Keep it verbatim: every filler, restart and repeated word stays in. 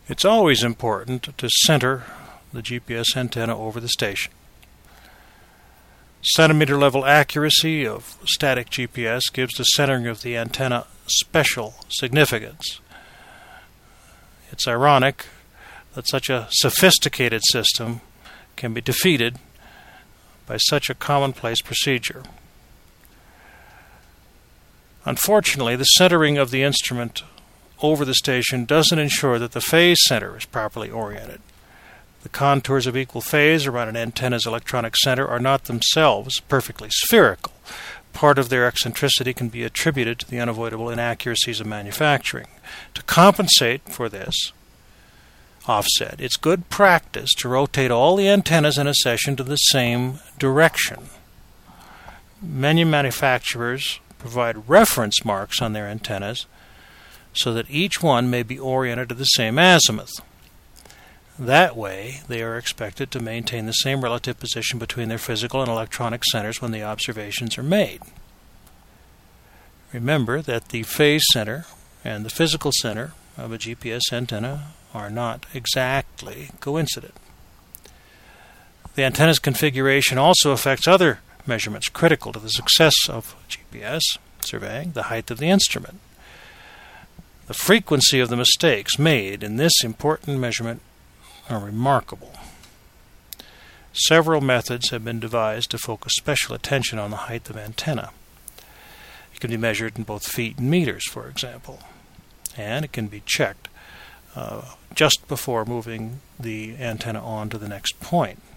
It's always important to center the G P S antenna over the station. Centimeter level accuracy of static G P S gives the centering of the antenna special significance. It's ironic that such a sophisticated system can be defeated by such a commonplace procedure. Unfortunately, the centering of the instrument over the station doesn't ensure that the phase center is properly oriented. The contours of equal phase around an antenna's electronic center are not themselves perfectly spherical. Part of their eccentricity can be attributed to the unavoidable inaccuracies of manufacturing. To compensate for this offset, it's good practice to rotate all the antennas in a session to the same direction. Many manufacturers provide reference marks on their antennas so that each one may be oriented to the same azimuth. That way, they are expected to maintain the same relative position between their physical and electronic centers when the observations are made. Remember that the phase center and the physical center of a G P S antenna are not exactly coincident. The antenna's configuration also affects other measurements critical to the success of G P S surveying: the height of the instrument. The frequency of the mistakes made in this important measurement are remarkable. Several methods have been devised to focus special attention on the height of antenna. It can be measured in both feet and meters, for example, and it can be checked uh, just before moving the antenna on to the next point.